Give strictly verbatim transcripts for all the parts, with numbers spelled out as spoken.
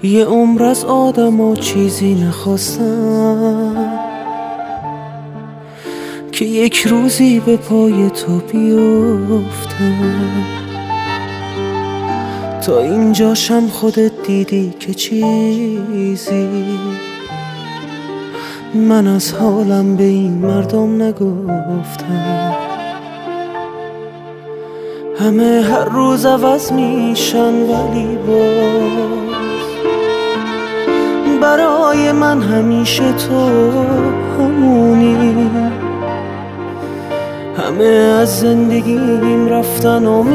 یه عمر از آدم و چیزی نخواستم که یک روزی به پای تو بیفتم. تا اینجاشم خودت دیدی که چیزی من از حالم به این مردم نگفتم. همه هر روز عوض میشن ولی باز برای من همیشه تو همونی. همه از زندگیم رفتن و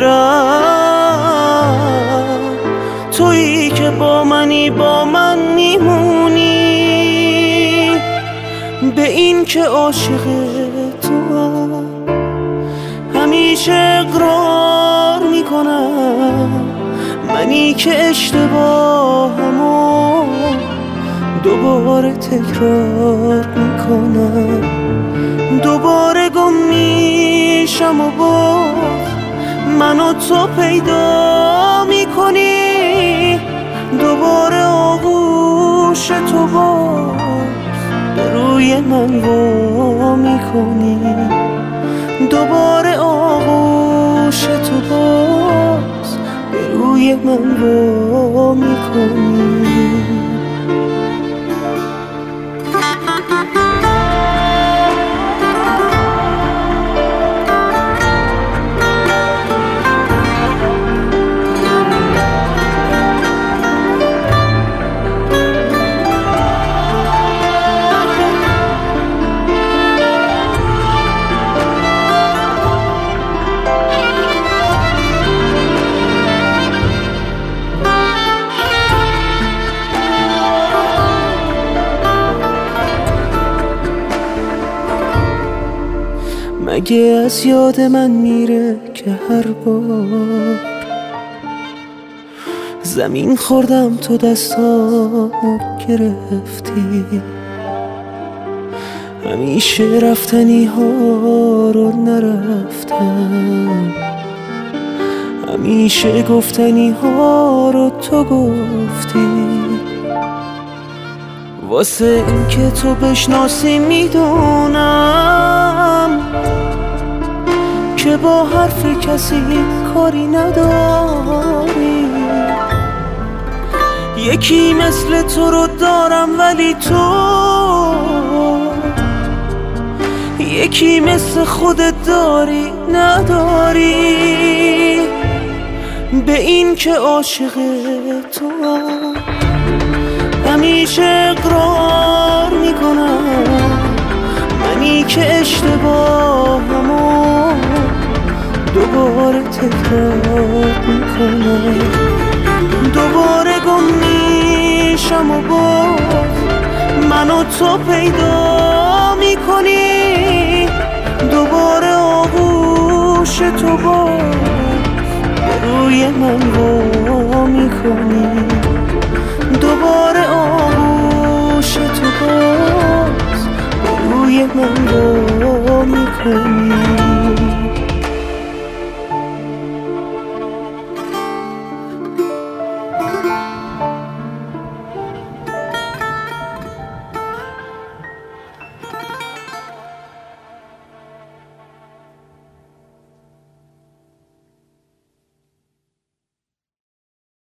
میرن، تویی که با منی با من میمونی. به این که عاشق تو هم همیشه اقرار میکنم، منی که اشتباهمو دوباره تکرار میکنم. دوباره گم میشم و باز منو تو پیدا میکنی. دوباره آغوش تو باز به روی من وا میکنی. دوباره آغوش تو باز به روی من وا میکنی. مگه از یاد من میره که هر بار زمین خوردم تو دستامو گرفتی. همیشه رفتنی ها رو نرفتم، همیشه گفتنی ها رو تو گفتی. واسه این که تو بشناسی میدونم که با حرف کسی کاری نداری. یکی مثل تو رو دارم ولی تو یکی مثل خودت داری نداری. به این که عاشق تو همیشه اقرار میکنم، منی که اشتباهمو دوباره تکرار میکنم. دوباره گم میشم و باز منو تو پیدا میکنی. دوباره آغوش تو باز به روی من وا میکنی. دوباره آغوش تو باز به روی من وا میکنی.